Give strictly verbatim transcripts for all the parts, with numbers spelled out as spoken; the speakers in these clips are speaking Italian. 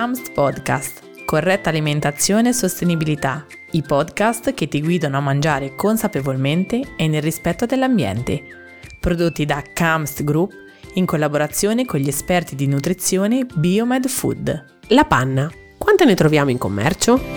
C A M S T Podcast, corretta alimentazione e sostenibilità, i podcast che ti guidano a mangiare consapevolmente e nel rispetto dell'ambiente, prodotti da C A M S T Group in collaborazione con gli esperti di nutrizione Biomed Food. La panna, quante ne troviamo in commercio?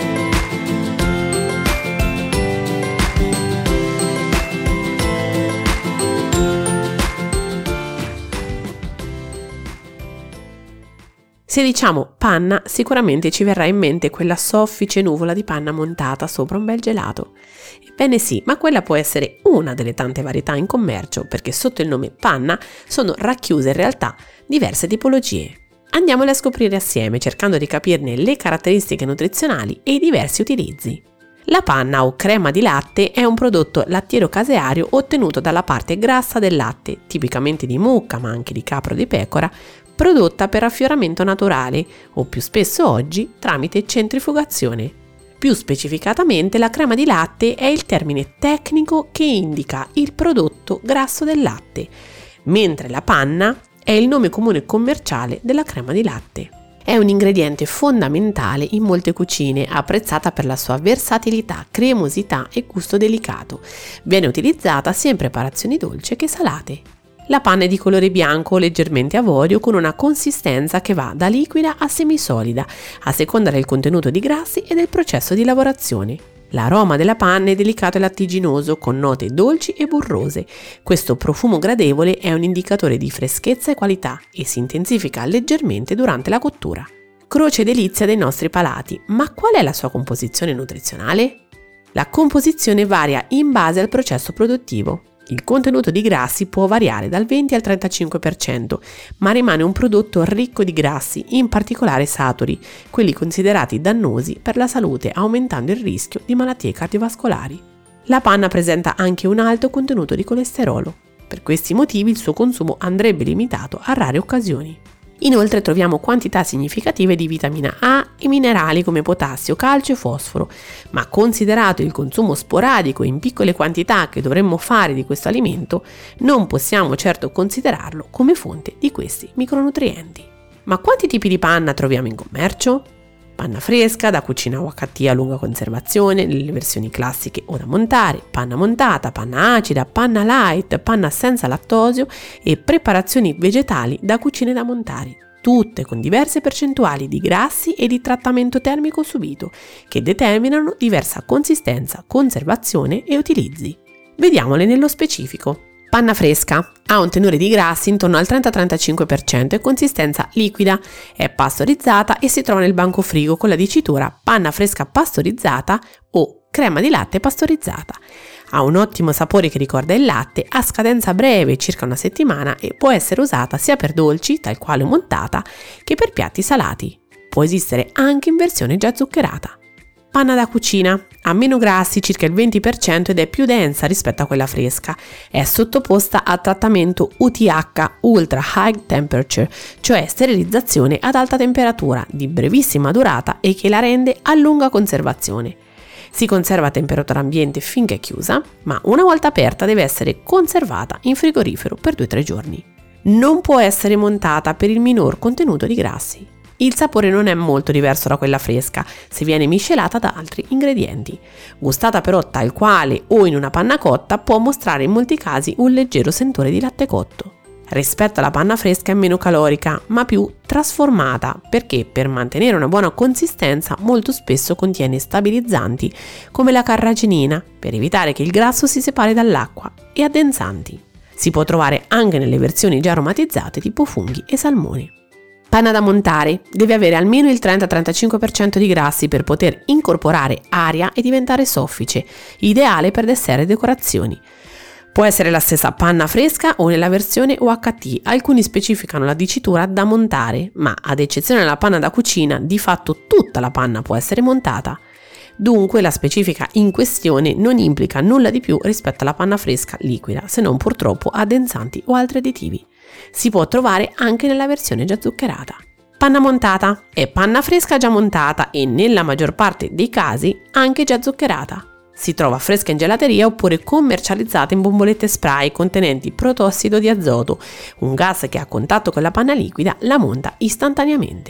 Se diciamo panna, sicuramente ci verrà in mente quella soffice nuvola di panna montata sopra un bel gelato. Ebbene sì, ma quella può essere una delle tante varietà in commercio, perché sotto il nome panna sono racchiuse in realtà diverse tipologie. Andiamole a scoprire assieme, cercando di capirne le caratteristiche nutrizionali e i diversi utilizzi. La panna o crema di latte è un prodotto lattiero caseario ottenuto dalla parte grassa del latte, tipicamente di mucca ma anche di capra o di pecora, prodotta per raffioramento naturale o più spesso oggi tramite centrifugazione. Più specificatamente, la crema di latte è il termine tecnico che indica il prodotto grasso del latte, mentre la panna è il nome comune commerciale della crema di latte. È un ingrediente fondamentale in molte cucine, apprezzata per la sua versatilità, cremosità e gusto delicato. Viene utilizzata sia in preparazioni dolci che salate. La panna è di colore bianco o leggermente avorio con una consistenza che va da liquida a semisolida, a seconda del contenuto di grassi e del processo di lavorazione. L'aroma della panna è delicato e lattiginoso con note dolci e burrose. Questo profumo gradevole è un indicatore di freschezza e qualità e si intensifica leggermente durante la cottura. Croce delizia dei nostri palati, ma qual è la sua composizione nutrizionale? La composizione varia in base al processo produttivo. Il contenuto di grassi può variare dal venti al trentacinque per cento, ma rimane un prodotto ricco di grassi, in particolare saturi, quelli considerati dannosi per la salute, aumentando il rischio di malattie cardiovascolari. La panna presenta anche un alto contenuto di colesterolo. Per questi motivi il suo consumo andrebbe limitato a rare occasioni. Inoltre troviamo quantità significative di vitamina A e minerali come potassio, calcio e fosforo, ma considerato il consumo sporadico in piccole quantità che dovremmo fare di questo alimento, non possiamo certo considerarlo come fonte di questi micronutrienti. Ma quanti tipi di panna troviamo in commercio? Panna fresca, da cucina U H T a lunga conservazione, nelle versioni classiche o da montare, panna montata, panna acida, panna light, panna senza lattosio e preparazioni vegetali da cucine da montare, tutte con diverse percentuali di grassi e di trattamento termico subito, che determinano diversa consistenza, conservazione e utilizzi. Vediamole nello specifico. Panna fresca ha un tenore di grassi intorno al trenta trentacinque per cento e consistenza liquida, è pastorizzata e si trova nel banco frigo con la dicitura panna fresca pastorizzata o crema di latte pastorizzata. Ha un ottimo sapore che ricorda il latte, ha scadenza breve, circa una settimana, e può essere usata sia per dolci, tal quale montata, che per piatti salati. Può esistere anche in versione già zuccherata. Panna da cucina ha meno grassi, circa il venti per cento, ed è più densa rispetto a quella fresca. È sottoposta a trattamento U T H, Ultra High Temperature, cioè sterilizzazione ad alta temperatura, di brevissima durata e che la rende a lunga conservazione. Si conserva a temperatura ambiente finché è chiusa, ma una volta aperta deve essere conservata in frigorifero per due tre giorni. Non può essere montata per il minor contenuto di grassi. Il sapore non è molto diverso da quella fresca se viene miscelata da altri ingredienti. Gustata però tal quale o in una panna cotta, può mostrare in molti casi un leggero sentore di latte cotto. Rispetto alla panna fresca è meno calorica, ma più trasformata, perché per mantenere una buona consistenza molto spesso contiene stabilizzanti come la carragenina, per evitare che il grasso si separi dall'acqua, e addensanti. Si può trovare anche nelle versioni già aromatizzate tipo funghi e salmone. Panna da montare deve avere almeno il trenta trentacinque per cento di grassi per poter incorporare aria e diventare soffice, ideale per dessert e decorazioni. Può essere la stessa panna fresca o nella versione U H T, alcuni specificano la dicitura da montare, ma ad eccezione della panna da cucina, di fatto tutta la panna può essere montata. Dunque la specifica in questione non implica nulla di più rispetto alla panna fresca liquida, se non purtroppo addensanti o altri additivi. Si può trovare anche nella versione già zuccherata. Panna montata è panna fresca già montata e nella maggior parte dei casi anche già zuccherata. Si trova fresca in gelateria oppure commercializzata in bombolette spray contenenti protossido di azoto, un gas che a contatto con la panna liquida la monta istantaneamente.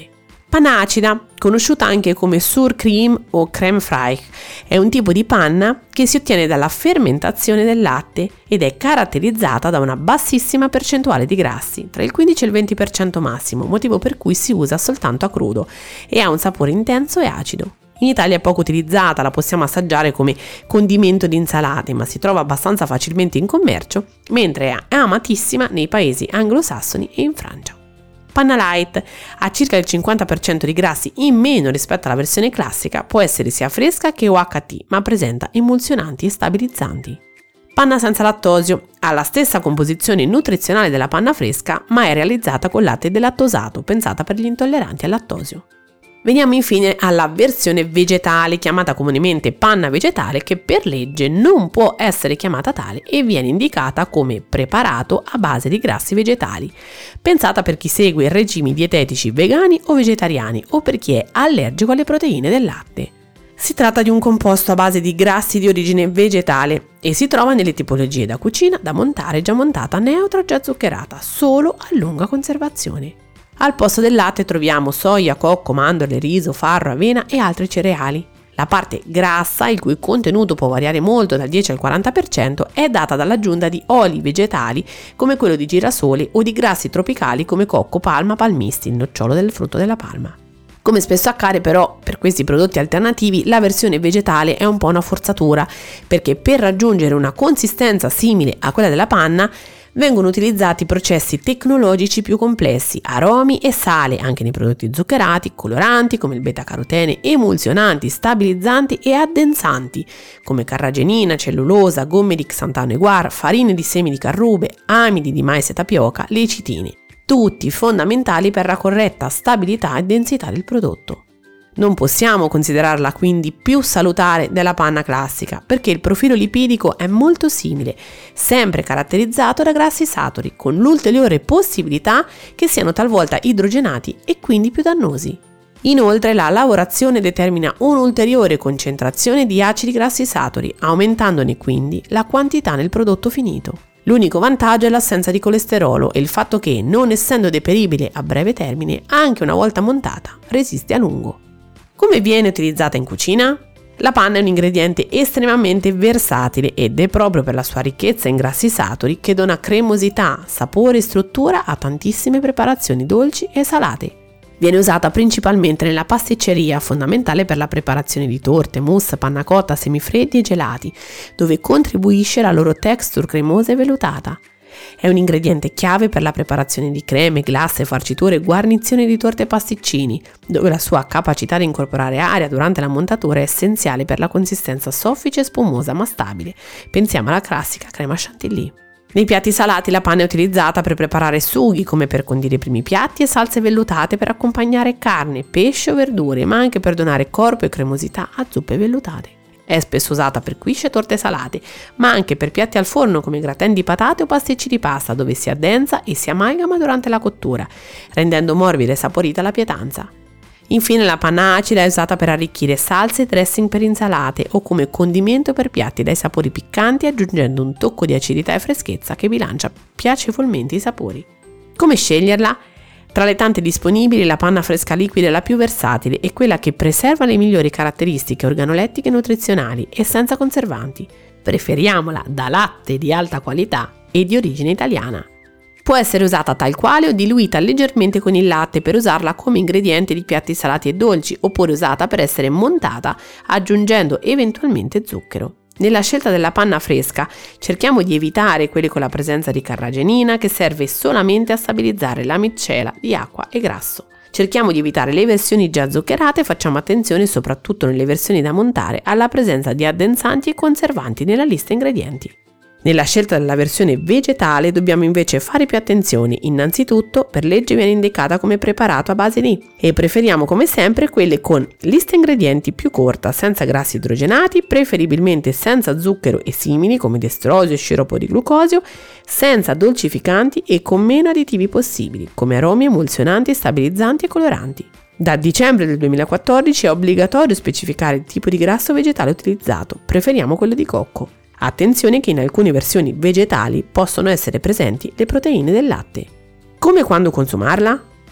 Panna acida, conosciuta anche come sour cream o crème fraiche, è un tipo di panna che si ottiene dalla fermentazione del latte ed è caratterizzata da una bassissima percentuale di grassi, tra il quindici e il venti per cento massimo, motivo per cui si usa soltanto a crudo e ha un sapore intenso e acido. In Italia è poco utilizzata, la possiamo assaggiare come condimento di insalate, ma si trova abbastanza facilmente in commercio, mentre è amatissima nei paesi anglosassoni e in Francia. Panna light ha circa il cinquanta per cento di grassi in meno rispetto alla versione classica, può essere sia fresca che O H T, ma presenta emulsionanti e stabilizzanti. Panna senza lattosio ha la stessa composizione nutrizionale della panna fresca, ma è realizzata con latte delattosato, pensata per gli intolleranti al lattosio. Veniamo infine alla versione vegetale, chiamata comunemente panna vegetale, che per legge non può essere chiamata tale e viene indicata come preparato a base di grassi vegetali, pensata per chi segue regimi dietetici vegani o vegetariani o per chi è allergico alle proteine del latte. Si tratta di un composto a base di grassi di origine vegetale e si trova nelle tipologie da cucina, da montare, già montata, neutra o già zuccherata, solo a lunga conservazione. Al posto del latte troviamo soia, cocco, mandorle, riso, farro, avena e altri cereali. La parte grassa, il cui contenuto può variare molto dal dieci al quaranta per cento, è data dall'aggiunta di oli vegetali come quello di girasole o di grassi tropicali come cocco, palma, palmisti, il nocciolo del frutto della palma. Come spesso accade però per questi prodotti alternativi, la versione vegetale è un po' una forzatura, perché per raggiungere una consistenza simile a quella della panna vengono utilizzati processi tecnologici più complessi, aromi e sale anche nei prodotti zuccherati, coloranti come il beta-carotene, emulsionanti, stabilizzanti e addensanti come carragenina, cellulosa, gomme di xantano e guar, farine di semi di carrube, amidi di mais e tapioca, lecitini, tutti fondamentali per la corretta stabilità e densità del prodotto. Non possiamo considerarla quindi più salutare della panna classica, perché il profilo lipidico è molto simile, sempre caratterizzato da grassi saturi, con l'ulteriore possibilità che siano talvolta idrogenati e quindi più dannosi. Inoltre la lavorazione determina un'ulteriore concentrazione di acidi grassi saturi, aumentandone quindi la quantità nel prodotto finito. L'unico vantaggio è l'assenza di colesterolo e il fatto che, non essendo deperibile a breve termine, anche una volta montata, resiste a lungo. Come viene utilizzata in cucina? La panna è un ingrediente estremamente versatile ed è proprio per la sua ricchezza in grassi saturi che dona cremosità, sapore e struttura a tantissime preparazioni dolci e salate. Viene usata principalmente nella pasticceria, fondamentale per la preparazione di torte, mousse, panna cotta, semifreddi e gelati, dove contribuisce la loro texture cremosa e vellutata. È un ingrediente chiave per la preparazione di creme, glasse, farciture e guarnizioni di torte e pasticcini, dove la sua capacità di incorporare aria durante la montatura è essenziale per la consistenza soffice e spumosa ma stabile. Pensiamo alla classica crema chantilly. Nei piatti salati la panna è utilizzata per preparare sughi, come per condire i primi piatti, e salse vellutate per accompagnare carne, pesce o verdure, ma anche per donare corpo e cremosità a zuppe vellutate. È spesso usata per quiche e torte salate, ma anche per piatti al forno come gratin di patate o pasticci di pasta, dove si addensa e si amalgama durante la cottura, rendendo morbida e saporita la pietanza. Infine la panna acida è usata per arricchire salse e dressing per insalate o come condimento per piatti dai sapori piccanti, aggiungendo un tocco di acidità e freschezza che bilancia piacevolmente i sapori. Come sceglierla? Tra le tante disponibili, la panna fresca liquida è la più versatile e quella che preserva le migliori caratteristiche organolettiche e nutrizionali e senza conservanti. Preferiamola da latte di alta qualità e di origine italiana. Può essere usata tal quale o diluita leggermente con il latte per usarla come ingrediente di piatti salati e dolci, oppure usata per essere montata aggiungendo eventualmente zucchero. Nella scelta della panna fresca cerchiamo di evitare quelli con la presenza di carragenina, che serve solamente a stabilizzare la miscela di acqua e grasso. Cerchiamo di evitare le versioni già zuccherate e facciamo attenzione, soprattutto nelle versioni da montare, alla presenza di addensanti e conservanti nella lista ingredienti. Nella scelta della versione vegetale dobbiamo invece fare più attenzione. Innanzitutto, per legge viene indicata come preparato a base di, e preferiamo come sempre quelle con lista ingredienti più corta, senza grassi idrogenati, preferibilmente senza zucchero e simili come destrosio e sciroppo di glucosio, senza dolcificanti e con meno additivi possibili, come aromi, emulsionanti, stabilizzanti e coloranti. Da dicembre del duemilaquattordici è obbligatorio specificare il tipo di grasso vegetale utilizzato, preferiamo quello di cocco. Attenzione che in alcune versioni vegetali possono essere presenti le proteine del latte. Come e quando consumarla?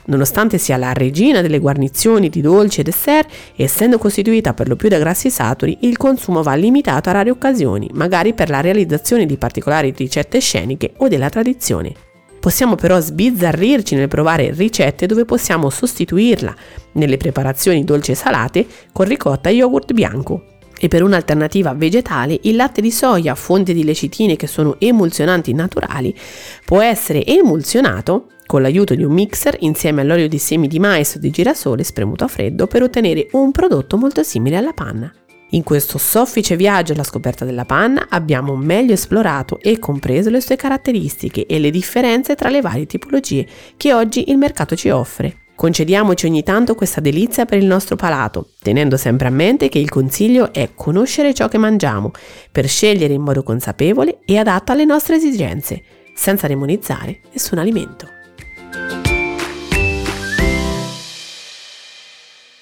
Nonostante sia la regina delle guarnizioni di dolci e dessert, essendo costituita per lo più da grassi saturi, il consumo va limitato a rare occasioni, magari per la realizzazione di particolari ricette sceniche o della tradizione. Possiamo però sbizzarrirci nel provare ricette dove possiamo sostituirla nelle preparazioni dolci e salate con ricotta e yogurt bianco. E per un'alternativa vegetale, il latte di soia, fonte di lecitine che sono emulsionanti naturali, può essere emulsionato con l'aiuto di un mixer insieme all'olio di semi di mais o di girasole spremuto a freddo per ottenere un prodotto molto simile alla panna. In questo soffice viaggio alla scoperta della panna abbiamo meglio esplorato e compreso le sue caratteristiche e le differenze tra le varie tipologie che oggi il mercato ci offre. Concediamoci ogni tanto questa delizia per il nostro palato, tenendo sempre a mente che il consiglio è conoscere ciò che mangiamo per scegliere in modo consapevole e adatto alle nostre esigenze, senza demonizzare nessun alimento.